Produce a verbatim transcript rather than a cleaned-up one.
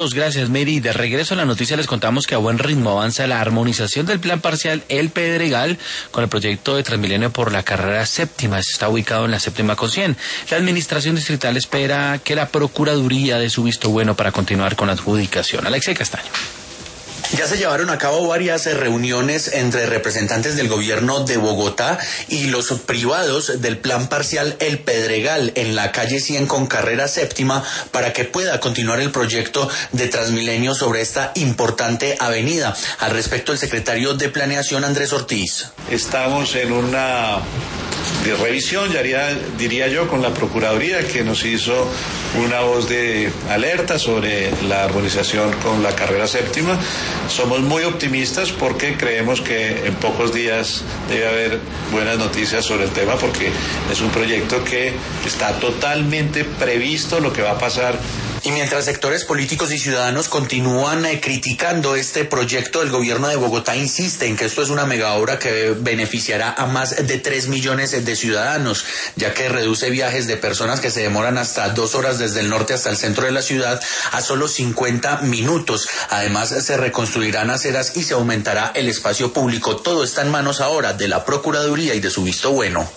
Gracias, Mary. De regreso a la noticia les contamos que a buen ritmo avanza la armonización del plan parcial El Pedregal con el proyecto de Transmilenio por la carrera séptima. Está ubicado en la séptima con cien. La administración distrital espera que la Procuraduría dé su visto bueno para continuar con la adjudicación. Alexei Castaño. Ya se llevaron a cabo varias reuniones entre representantes del gobierno de Bogotá y los privados del plan parcial El Pedregal en la calle cien con carrera séptima para que pueda continuar el proyecto de Transmilenio sobre esta importante avenida. Al respecto, el secretario de Planeación, Andrés Ortiz. Estamos en una de revisión, ya haría, diría yo, con la Procuraduría, que nos hizo una voz de alerta sobre la armonización con la carrera séptima. Somos muy optimistas porque creemos que en pocos días debe haber buenas noticias sobre el tema, porque es un proyecto que está totalmente previsto lo que va a pasar. Y mientras sectores políticos y ciudadanos continúan eh, criticando este proyecto, el gobierno de Bogotá insiste en que esto es una megaobra que beneficiará a más de tres millones de ciudadanos, ya que reduce viajes de personas que se demoran hasta dos horas desde el norte hasta el centro de la ciudad a solo cincuenta minutos. Además, se reconstruirán aceras y se aumentará el espacio público. Todo está en manos ahora de la Procuraduría y de su visto bueno.